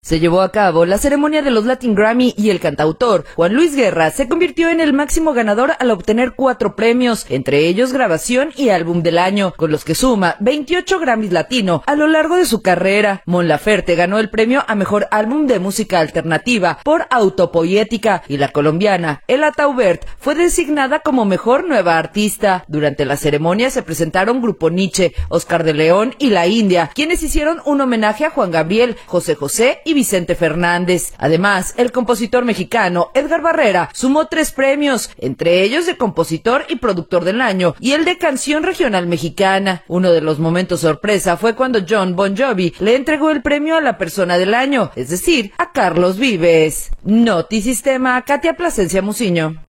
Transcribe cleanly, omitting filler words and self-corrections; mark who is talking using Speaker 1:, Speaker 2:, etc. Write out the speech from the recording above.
Speaker 1: Se llevó a cabo la ceremonia de los Latin Grammy y el cantautor Juan Luis Guerra se convirtió en el máximo ganador al obtener 4 premios, entre ellos grabación y álbum del año, con los que suma 28 Grammys Latino a lo largo de su carrera. Mon Laferte ganó el premio a mejor álbum de música alternativa por Autopoética y la colombiana Ela Taubert fue designada como mejor nueva artista. Durante la ceremonia se presentaron Grupo Niche, Oscar de León y La India, quienes hicieron un homenaje a Juan Gabriel, José José y Vicente Fernández. Además, el compositor mexicano Edgar Barrera sumó 3 premios, entre ellos de compositor y productor del año y el de canción regional mexicana. Uno de los momentos sorpresa fue cuando Jon Bon Jovi le entregó el premio a la persona del año, es decir, a Carlos Vives. Notisistema, Katia Plasencia Muciño.